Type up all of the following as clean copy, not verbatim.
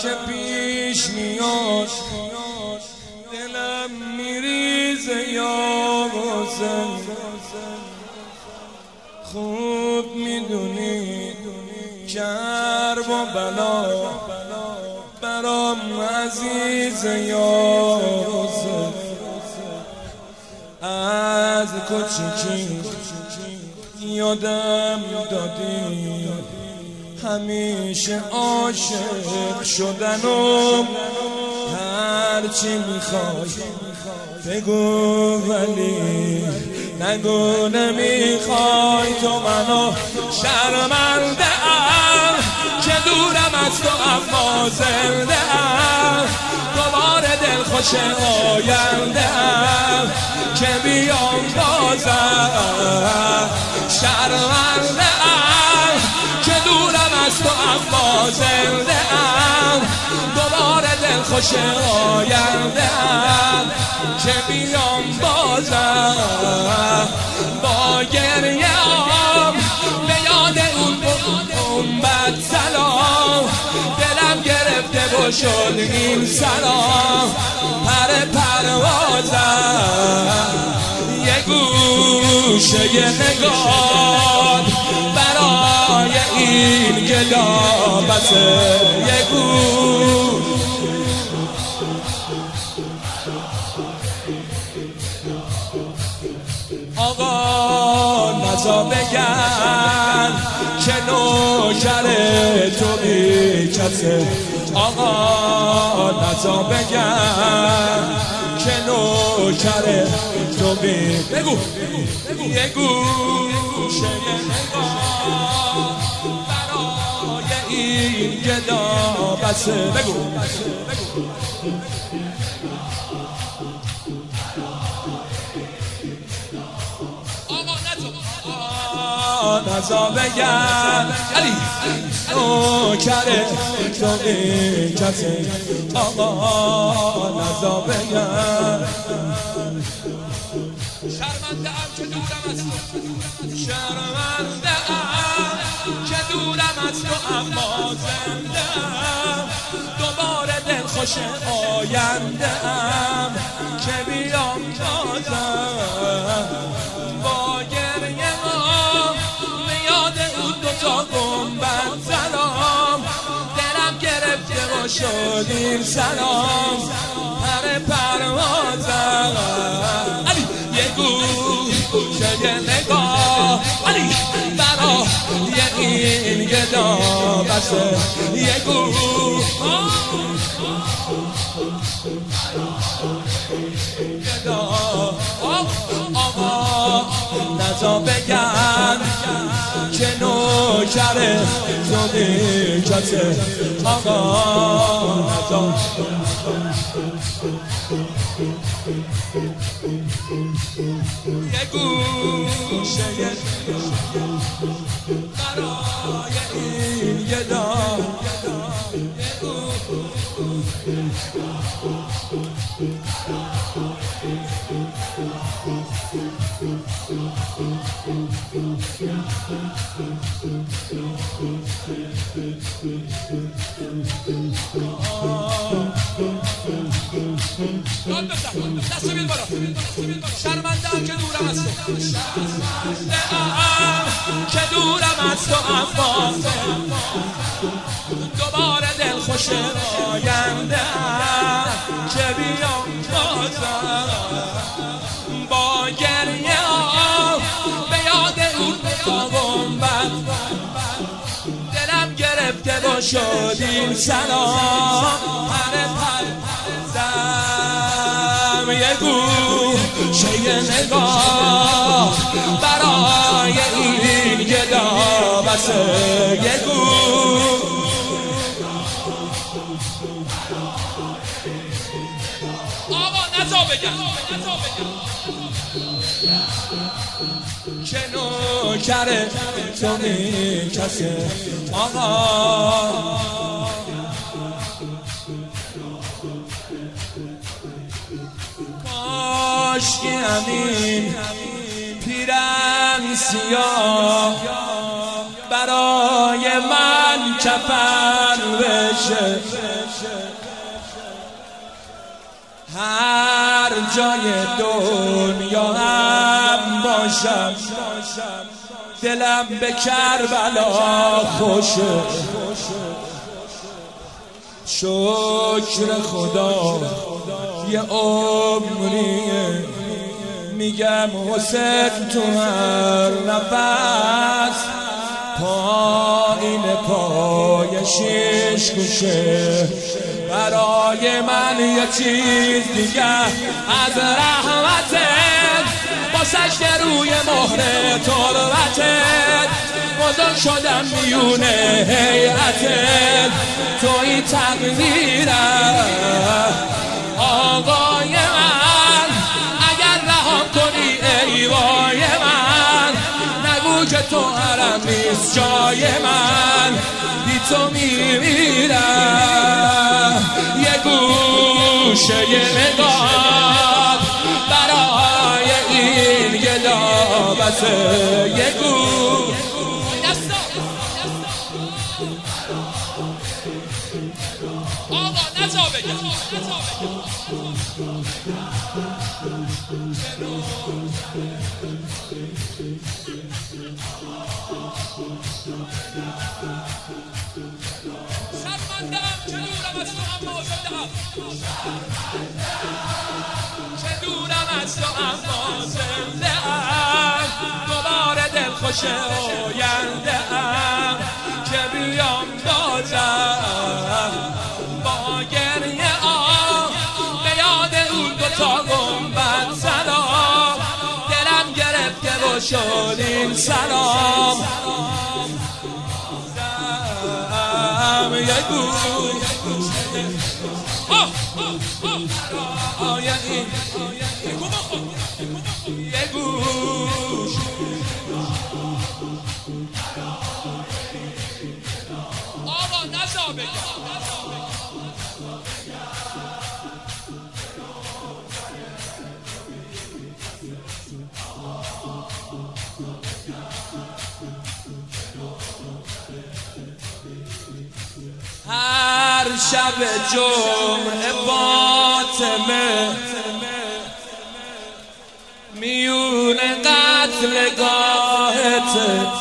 که پیش میاد دلم میریزه یا حسین. خوب میدونی کرب و بلا برام عزیزه یا حسین. از کوچیکی یادم دادی همیشه عاشق شدنم. هرچی میخوای بگو ولی نگو نمیخوای. تو منو شرمنده ام که دورم از تو اما زنده ام. دوباره دلخوش آینده ام که بیام بازم. شرمنده ام که دورم از تو اما زنده ام. دوباره دلخوش آینده ام که بیام بازم. با گریه ام به یاد اون بد سلام دلم گرفته و شد این سلام. پروازم یه گوشه یه نگاه برای این گدا بسه. یه گوش آقا نزا بگن که نوکر تو بی کسه. آقا نزا بگن که نوکر تو بی بگو یه گوشه یه نگاه برای این گدا بسه. بگو نزا بگن علی نوکر تو بی کسه. آقا نزا بگن شرمنده ام که دورم از تو. شرمنده ام که دورم از تو اما زنده ام. دوباره دلخوش آینده ام که بیام بازم. با گریه تا گنبد سلام دلم گرفته و شد این سلام. پروازم علی یه گوشه یه نگاه علی برای این گدا بسه. یه گدا آقا نزا بگن که نوکر تو بی کسه. آقا نزا یه گوشه برای این گدا. شرمنده ام که دورم از تو. شرمنده ام که دورم از تو اما دوباره دلخوش آینده ام که بیام بازم. با گریه ام به یاد اون گنبد دلم گرفته و شد این سلام. یه گوشه یه نگاه برای این گدا بسه. یه آقا نزا بگن که نوکر تو بی کسه. آقا کاشکی همین پیرن سیاه برای من کفن بشه، هر جای دنیا هم باشم دلم به کربلا خوشه. شکر خدا یه عمریه میگم حسین تو هر نفس، پایین پای شیش کوشه. برای من یه چیز دیگه از رحمتت، باسش که روی مهر تربتت بزرگ شدم میونه هیئتت. توی تقدیرم آقای من، اگر رهام کنی ای وای من، نگو که تو حرم نیست جای من، بی تو میمیرم. یه گوشه یه نگاه برای این گدابسه، یه گوشه آقا نزا بگم شرمنده‌ام که دورم از تو اما زنده‌ام، که دورم از تو اما زنده‌ام. دوباره دلخوش آینده‌ام که بیام بازم با گریه به یاد اون دوتا گنبد سلام. دلم گرفته و شد این سلام، یه گوش آقا نزا بگم هر شب جمعه فاطمه میون قتلگاهت،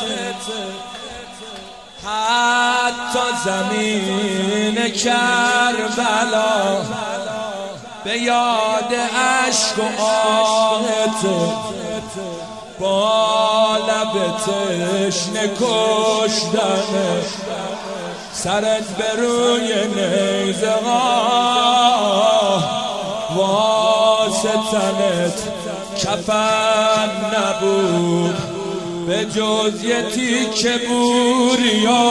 حتی زمین کربلا به یاد عشق و آهت، با لب تشنه کشتنه سرت به روی نیزه ها، واسه تنت کفن نبود به جز یه تیکه بوریا.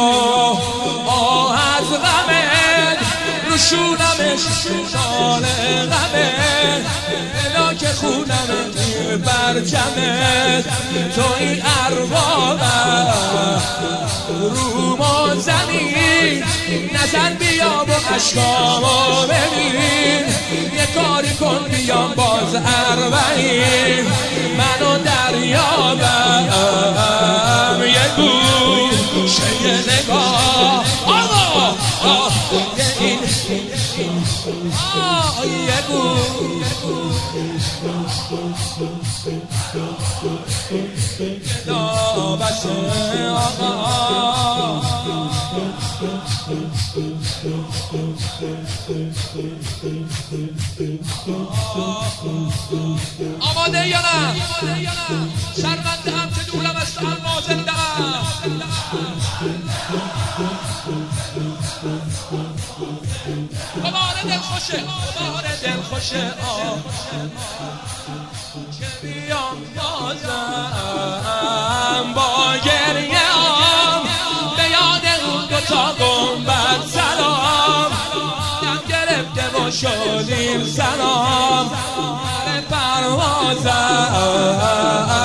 آه از غمت رو شونمش شال غمت، بلا که خونمت برجمت. توی ارواقم رو ما زمین نزن، بیا با عشقامو ببین. یه کاری کن بیام باز اربعین، منو دریابم. یه گوشه یه نگاه آقا این یه آماده یا نه؟ شرمنده‌ام که دورم از تو اما زنده‌ام. دوباره دلخوشه که بیام بازم با گریه به یاد اون دوتا گنبد سلام. دم گرفته و شد این سلام، پروازم